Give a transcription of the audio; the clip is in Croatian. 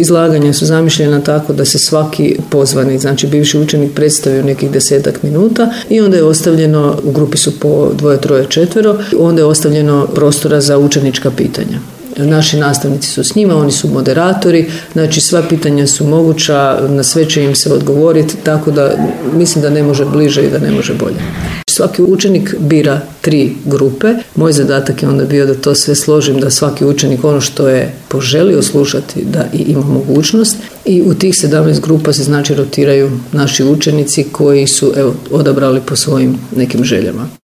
izlaganja su zamišljena tako da se svaki pozvani, znači bivši učenik, predstavi u nekih 10 minuta i onda je ostavljeno, u grupi su po 2, 3, 4, onda je ostavljeno prostora za učenička pitanja. Naši nastavnici su s njima, oni su moderatori, znači sva pitanja su moguća, na sve će im se odgovoriti, tako da mislim da ne može bliže i da ne može bolje. Svaki učenik bira 3 grupe. Moj zadatak je onda bio da to sve složim, da svaki učenik ono što je poželio slušati da i ima mogućnost, i u tih 17 grupa se znači rotiraju naši učenici koji su odabrali po svojim nekim željama.